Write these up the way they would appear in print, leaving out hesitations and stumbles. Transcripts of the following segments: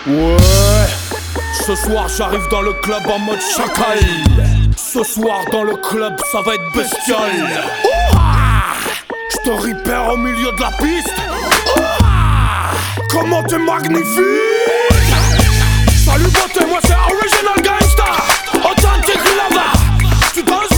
Ouais, ce soir j'arrive dans le club en mode chacal. Ce soir dans le club ça va être bestial. Je te repère au milieu de la piste. Comment t'es magnifique. Salut beauté, moi c'est Original Gangsta. Authentic Lover. Tu danses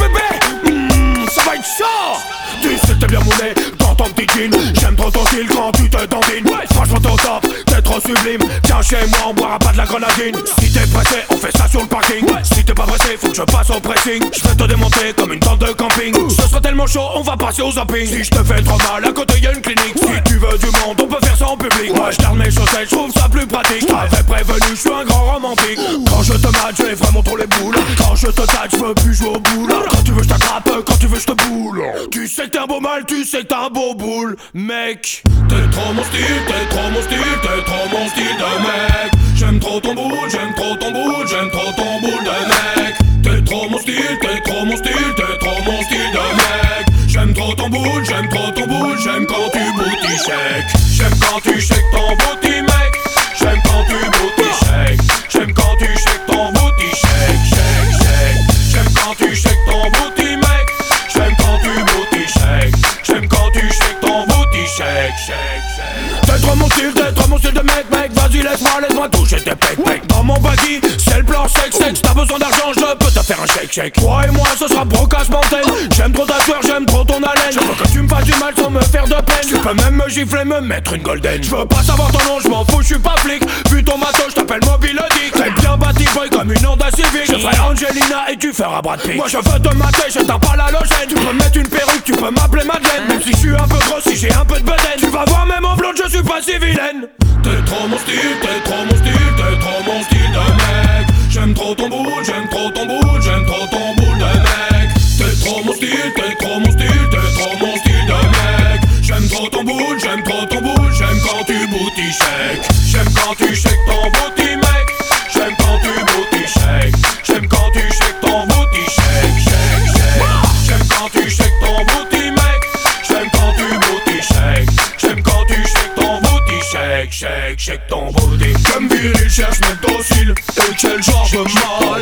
bébé, ça va être chaud. Tu sais t'es bien moulé dans ton petit jean. J'aime trop ton style quand tu te dandines. Franchement t'es au top, t'es trop sublime. Viens chez moi, on boira pas de la grenadine. Si t'es pressé, on fait ça sur le parking. Si t'es pas pressé, faut que je passe au pressing. Je vais te démonter comme une tente de camping. Ce sera tellement chaud, on va passer au zapping. Si je te fais trop mal, à côté y'a une clinique. Si tu veux du monde, on peut faire ça en public. Moi je garde mes chaussettes, je trouve ça plus pratique. Je t'avais prévenu, je suis un grand romantique. Quand je te mate, j'ai vraiment trop les boules. Quand je te tâte, je veux plus jouer au boule. Quand tu veux, je t'attrape, quand tu veux, je te boule. Tu sais que t'es un beau mal, tu sais que t'as un beau boule. Mec, t'es trop mon style, t'es trop mon style, t'es trop mon style de mec. J'aime trop ton boule, j'aime trop ton boule, j'aime trop ton boule de mec. T'es trop mon style, t'es trop mon style, t'es trop mon style de mec. J'aime trop ton boule, j'aime trop ton boule, j'aime quand tu booty shake. J'aime quand tu shake ton booty mec. J'aime quand tu booty shake. J'aime quand tu shake ton booty shake, shake, shake. J'aime quand tu shake ton booty mec. J'aime quand tu booty shake. J'aime quand tu shake ton booty shake, shake, shake. T'es trop mon style de mec, mec. Vas-y laisse-moi toucher tes pecs. Dans mon baggy, c'est le plan sexe. T'as besoin d'argent, je peux te faire un shake. Toi et moi, ce sera Brocasse Mountain. J'aime trop ta sueur, j'aime trop ton haleine. Je veux que tu me fasses du mal sans me faire de peine. Tu peux même me gifler, me mettre une golden. Je veux pas savoir ton nom, je m'en fous, je suis pas flic. Vu ton matos, je t'appelle Mobile Dick. T'es bien bâti boy comme une Honda Civic. Je ferai Angelina et tu feras Brad Pitt. Moi je veux te mater, j'éteins pas l'halogène. Tu peux me mettre une perruque, tu peux m'appeler Madeleine. Même si je suis un peu gros, si j'ai un peu de bedaine. Tu vas voir même en blonde, je suis pas si vilaine. T'es trop mon style, t'es trop mon style, t'es trop mon style de mec. J'aime trop ton boule, j'aime trop ton boule, j'aime trop ton boule de mec. T'es trop mon style, t'es trop mon style, t'es trop mon style de mec. J'aime trop ton boule, j'aime trop ton boule, j'aime quand tu booty shake. J'aime quand tu shake ton booty mec. J'aime quand tu booty shake. J'aime quand tu shake ton booty shake, shake, shake. J'aime quand tu shake ton booty mec. J'aime quand tu booty shake. J'aime quand tu shake ton booty shake, shake, shake ton booty. Comme viril cherche mes docile. Et quel genre de mal.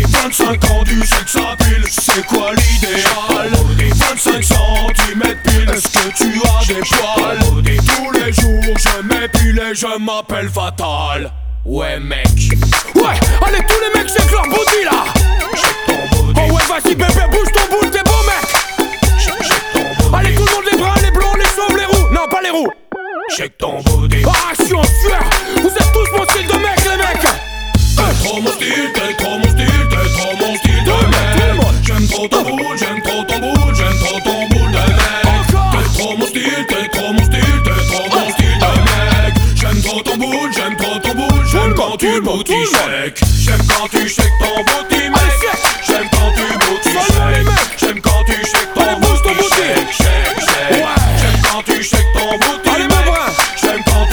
25 ans du sexe à pile. C'est quoi l'idéal? 25 centimètres pile. Est-ce que tu as des poils? Tous les jours je m'épile et je m'appelle Fatal. Ouais mec. Ouais, allez tous les mecs shake leur booty là. Shake ton booty. Oh ouais vas-y bébé bouge ton boule, t'es beau mec. Shake ton booty. Allez tout le monde, les bruns, les blonds, les chauves, les roux. Non pas les roux. Shake ton booty. Ah je suis en sueur. Vous êtes tous mon style de mec les mecs. T'es trop mon style, t'es trop mon style, t'es trop mon style de mec. J'aime trop ton boule, j'aime trop ton boule, j'aime trop ton boule de mec. T'es trop mon style, t'es trop mon style, t'es trop mon style de mec. J'aime trop ton boule, j'aime trop ton boule, j'aime quand tu booty shake. J'aime quand tu shake ton booty mec. J'aime quand tu booty shake. J'aime quand tu shake ton booty shake, shake, shake. J'aime quand tu shake ton booty mec. J'aime quand